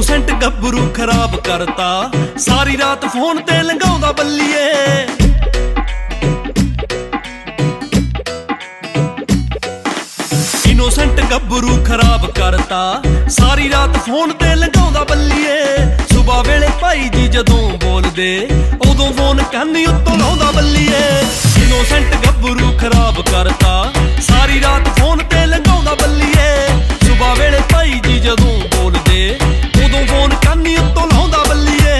Innocent ਗੱਭਰੂ ਖਰਾਬ ਕਰਤਾ, ਸਾਰੀ ਰਾਤ ਫੋਨ ਤੇ ਲੰਘਾਉਂਦਾ ਬੱਲੀਏ। ਇਨੋਸੈਂਟ ਗੱਭਰੂ ਖਰਾਬ ਕਰਤਾ, ਸਾਰੀ ਰਾਤ ਫੋਨ ਤੇ ਲੰਘਾਉਂਦਾ ਬੱਲੀਏ। ਸੁਬਾਹ ਵੇਲੇ ਭਾਈ ਜੀ ਜਦੋਂ ਬੋਲਦੇ, ਉਦੋਂ ਫੋਨ ਕੰਨੀ ਉੱਤੋਂ ਲਾਉਂਦਾ ਬੱਲੀਏ। ਇਨੋਸੈਂਟ ਗੱਭਰੂ ਖਰਾਬ ਕਰਤਾ, ਸਾਰੀ ਰਾਤ ਫੋਨ ਤੇ ਲੰਘਾਉਂਦਾ ਬੱਲੀਏ। ਸੁਬਾਹ ਵੇਲੇ ਭਾਈ ਜੀ ਜਦੋਂ ਬੋਲਦੇ, ਉਦੋਂ ਫੋਨ ਕੰਨੀ ਉੱਤੋਂ ਲਾਉਂਦਾ ਬੱਲੀਏ।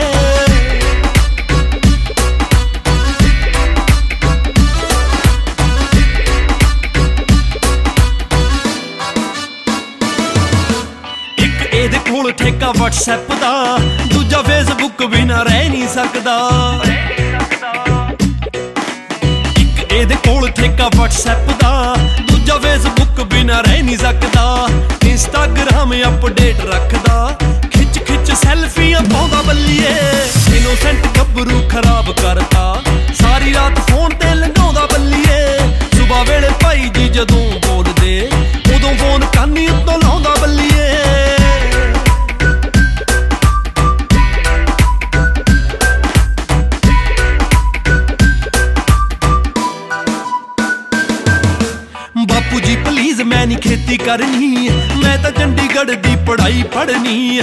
ਇੱਕ ਇਹਦੇ ਕੋਲ ਠੇਕਾ WhatsApp ਦਾ, ਦੂਜਾ Facebook ਬਿਨਾ ਰਹਿ ਨਹੀਂ ਸਕਦਾ। ਇੱਕ ਇਹਦੇ ਕੋਲ ਠੇਕਾ WhatsApp ਦਾ, ਦੂਜਾ Facebook ਬਿਨਾ ਰਹਿ ਨਹੀਂ ਸਕਦਾ। Instagram ਅਪਡੇਟ ਰੱਖਦਾ, ਖਿੱਚ ਖਿੱਚ ਸੈਲਫੀਆਂ ਪਾਉਂਦਾ ਬੱਲੀਏ। ਇਨੋਸੈਂਟ ਗੱਭਰੂ ਖਰਾਬ ਕਰਤਾ, ਸਾਰੀ ਰਾਤ ਫੋਨ ਤੇ ਲੰਘਾਉਂਦਾ ਬੱਲੀਏ। ਸੁਬਾਹ ਵੇਲੇ ਭਾਈ ਜੀ ਜਦੋਂ ਬੋਲਦੇ, ਉਦੋਂ ਫੋਨ ਕੰਨੀ ਉੱਤੋਂ ਲਾਉਂਦਾ ਬੱਲੀਏ। ਬਾਪੂ ਜੀ ਪਲੀਜ਼ ਮੈਂ ਨੀ ਖੇਤੀ ਕਰਨੀ, ਮੈਂ ਤਾਂ ਚੰਡੀਗੜ੍ਹ ਦੀ ਪੜ੍ਹਾਈ ਪੜ੍ਹਨੀ।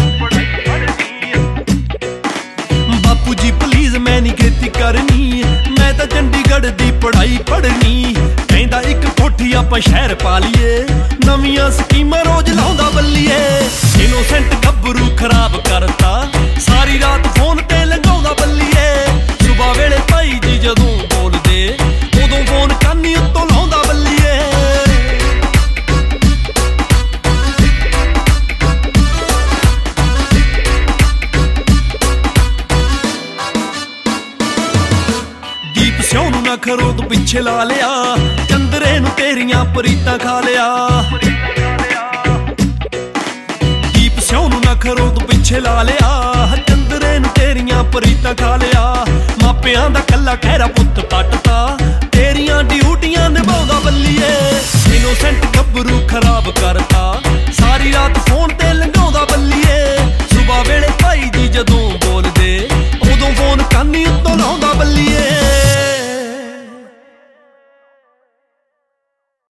ਬਾਪੂ ਜੀ ਪਲੀਜ਼ ਮੈਂ ਨੀ ਖੇਤੀ ਕਰਨੀ, ਮੈਂ ਤਾਂ ਚੰਡੀਗੜ੍ਹ ਦੀ ਪੜ੍ਹਾਈ ਪੜ੍ਹਨੀ। ਕਹਿੰਦਾ ਇੱਕ ਕੋਠੀ ਆਪਾਂ ਸ਼ਹਿਰ ਪਾ ਲਈਏ, ਨਵੀਆਂ ਸਕੀਮਾਂ ਰੋਜ਼ ਲਾਉਂਦਾ ਬੱਲੀਏ। ਇਨੋਸੈਂਟ ਗੱਭਰੂ ਖਰਾਬ ਕਰਤਾ, ਸਾਰੀ ਰਾਤ ਫੋਨ ਤੇ ਲੰਘਾਉਂਦਾ ਬੱਲੀਏ। ਸੁਬਾਹ ਵੇਲੇ ਭਾਈ ਜੀ ਜਦੋਂ ਬੋਲਦੇ, ਉਦੋਂ ਫੋਨ ਕੰਨੀ ਉੱਤੋਂ ਲਾਉਂਦਾ ਬੱਲੀਏ। ਸਿਉਂ ਨੂੰ ਨਖਰੋਂ ਤੂੰ ਪਿੱਛੇ ਲਾ ਲਿਆ, ਚੰਦਰੇ ਨੂੰ ਤੇਰੀਆਂ ਪ੍ਰੀਤਾਂ ਖਾ ਲਿਆ। ਦੀਪ ਸਿਉਂ ਨੂੰ ਨਖਰੋਂ ਤੂੰ ਪਿੱਛੇ ਲਾ ਲਿਆ, ਚੰਦਰੇ ਨੂੰ ਤੇਰੀਆਂ ਪ੍ਰੀਤਾਂ ਖਾ ਲਿਆ। ਮਾਪਿਆਂ ਦਾ ਕੱਲਾ ਖਹਿਰਾ ਪੁੱਤ ਪੱਟ